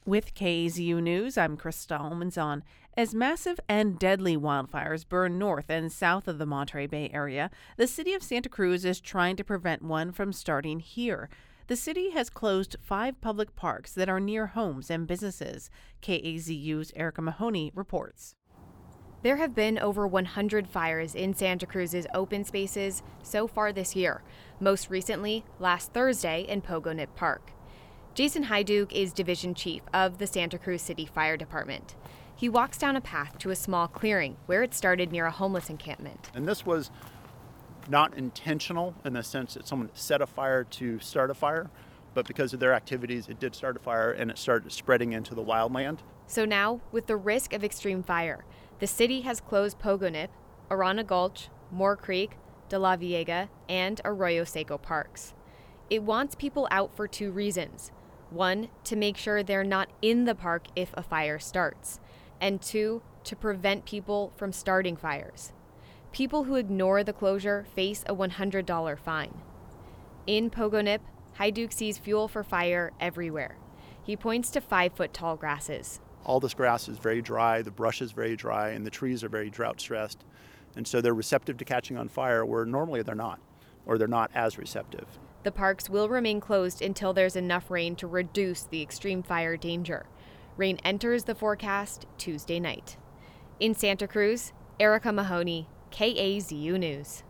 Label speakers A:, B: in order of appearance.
A: With KAZU News, I'm Krista Almanzon. As massive and deadly wildfires burn north and south of the Monterey Bay area, the city of Santa Cruz is trying to prevent one from starting here. The city has closed 5 public parks that are near homes and businesses. KAZU's Erica Mahoney reports.
B: There have been over 100 fires in Santa Cruz's open spaces so far this year, most recently last Thursday in Pogo Nip Park. Jason Hyduke is Division Chief of the Santa Cruz City Fire Department. He walks down a path to a small clearing where it started near a homeless encampment.
C: And this was not intentional in the sense that someone set a fire to start a fire, but because of their activities, it did start a fire and it started spreading into the wildland.
B: So now, with the risk of extreme fire, the city has closed Pogo Nip, Arana Gulch, Moore Creek, De La Viega, and Arroyo Seco parks. It wants people out for 2 reasons. 1, to make sure they're not in the park if a fire starts, and 2, to prevent people from starting fires. People who ignore the closure face a $100 fine. In Pogo Nip, Hyduke sees fuel for fire everywhere. He points to 5-foot-tall grasses.
C: All this grass is very dry, the brush is very dry, and the trees are very drought stressed. And so they're receptive to catching on fire where normally they're not, or they're not as receptive.
B: The parks will remain closed until there's enough rain to reduce the extreme fire danger. Rain enters the forecast Tuesday night. In Santa Cruz, Erica Mahoney, KAZU News.